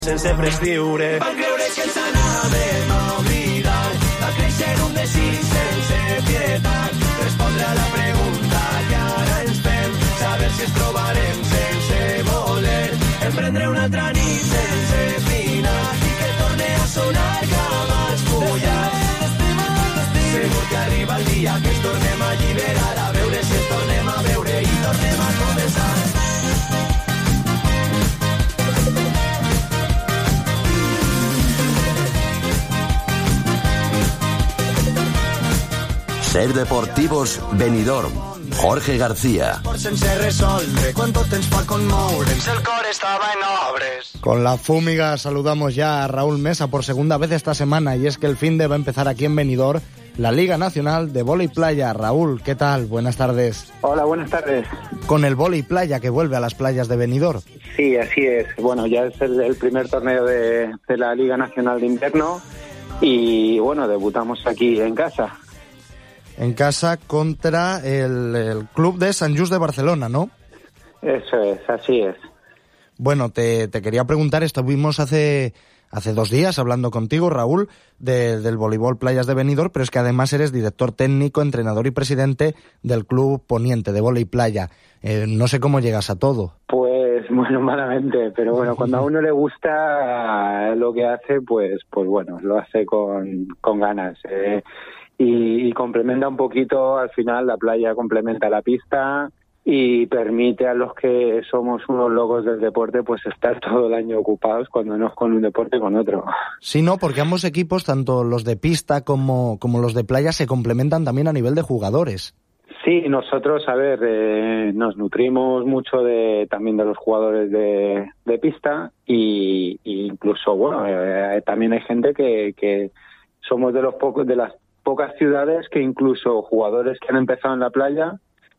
sense prescriure. Van creure que ens anàvem a oblidar, va créixer un desig sense pietat, respondre a la pregunta que ara ens fem, saber si ens trobarem sense voler, emprendre una altra nit sense final i que torne a sonar cabals fullats. Segur que arriba el dia que ens tornem a alliberar, a veure si ens tornem a veure i tornem a començar. Ser Deportivos Benidorm. Jorge García. Con la fúmiga saludamos ya a Raúl Mesa por segunda vez esta semana, y es que el finde va a empezar aquí en Benidorm la Liga Nacional de Vóley Playa. Raúl, ¿qué tal? Buenas tardes. Hola, buenas tardes. Con el Vóley Playa que vuelve a las playas de Benidorm. Sí, así es. Bueno, ya es el primer torneo de la Liga Nacional de Invierno y bueno, debutamos aquí en casa. En casa contra el club de Sant Just de Barcelona, ¿no? Eso es, así es. Bueno, te quería preguntar, estuvimos hace 2 días hablando contigo, Raúl, del voleibol Playas de Benidorm, pero es que además eres director técnico, entrenador y presidente del Club Poniente de Vóley Playa. No sé cómo llegas a todo. Pues bueno, malamente, pero bueno, cuando a uno le gusta lo que hace, pues bueno, lo hace con ganas. Y complementa un poquito, al final la playa complementa la pista y permite a los que somos unos locos del deporte pues estar todo el año ocupados, cuando no es con un deporte, con otro. Sí, no, porque ambos equipos, tanto los de pista como los de playa, se complementan también a nivel de jugadores. Sí, nosotros, a ver, nos nutrimos mucho también de los jugadores de pista y incluso, bueno, también hay gente que somos de las pocas ciudades que incluso jugadores que han empezado en la playa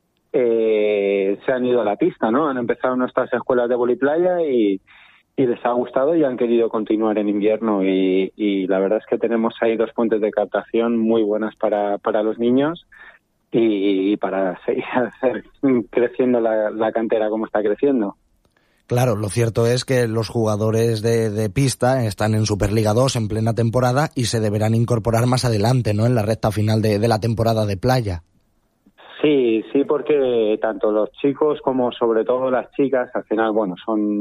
se han ido a la pista, ¿no? Han empezado en nuestras escuelas de vóley playa y les ha gustado y han querido continuar en invierno y la verdad es que tenemos ahí 2 fuentes de captación muy buenas para los niños y para seguir creciendo la cantera como está creciendo. Claro, lo cierto es que los jugadores de pista están en Superliga 2 en plena temporada y se deberán incorporar más adelante, ¿no?, en la recta final de la temporada de playa. Sí, porque tanto los chicos como sobre todo las chicas, al final, bueno,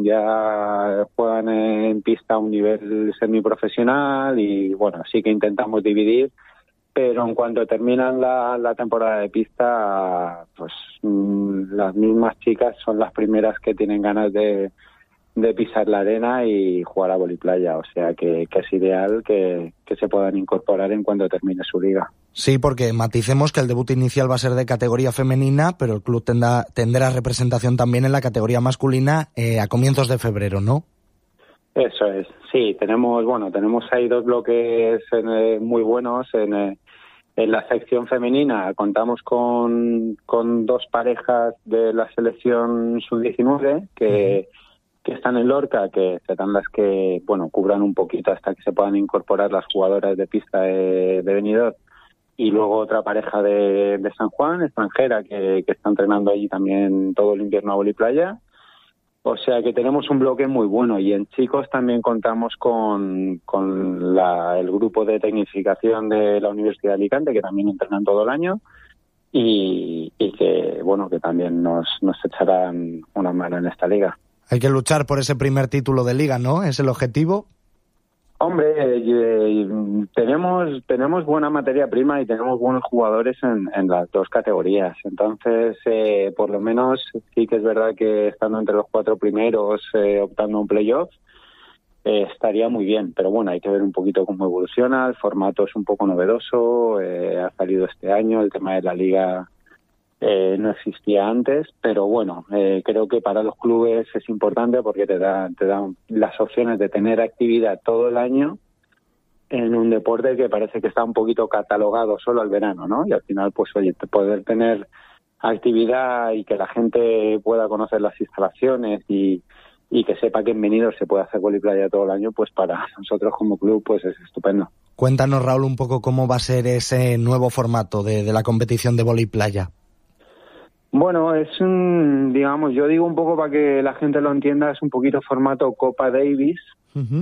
juegan en pista a un nivel semiprofesional y bueno, sí que intentamos dividir, pero en cuanto terminan la temporada de pista, pues las mismas chicas son las primeras que tienen ganas de pisar la arena y jugar a vóley playa, o sea que es ideal que se puedan incorporar en cuanto termine su liga. Sí, porque maticemos que el debut inicial va a ser de categoría femenina, pero el club tendrá representación también en la categoría masculina a comienzos de febrero, ¿no? Eso es, sí, tenemos ahí 2 bloques muy buenos. En la sección femenina contamos con 2 parejas de la selección sub-19 que están en Lorca, que serán las que, bueno, cubran un poquito hasta que se puedan incorporar las jugadoras de pista de Benidorm. Y luego otra pareja de San Juan, extranjera, que está entrenando allí también todo el invierno a vóley playa. O sea que tenemos un bloque muy bueno. Y en chicos también contamos con el grupo de tecnificación de la Universidad de Alicante, que también entrenan todo el año y que, bueno, que también nos echarán una mano en esta liga. Hay que luchar por ese primer título de liga, ¿no? ¿Es el objetivo? Hombre, tenemos buena materia prima y tenemos buenos jugadores en las 2 categorías. Entonces, por lo menos sí que es verdad que estando entre los 4 primeros, optando a un playoff, estaría muy bien. Pero bueno, hay que ver un poquito cómo evoluciona. El formato es un poco novedoso. Ha salido este año. El tema de la liga no existía antes, pero bueno, creo que para los clubes es importante porque te dan las opciones de tener actividad todo el año en un deporte que parece que está un poquito catalogado solo al verano, ¿no? Y al final, pues oye, poder tener actividad y que la gente pueda conocer las instalaciones y que sepa que en Benidorm se puede hacer vóley playa todo el año, pues para nosotros como club pues es estupendo. Cuéntanos, Raúl, un poco cómo va a ser ese nuevo formato de la competición de vóley playa. Bueno, es yo digo un poco para que la gente lo entienda, es un poquito formato Copa Davis, Uh-huh.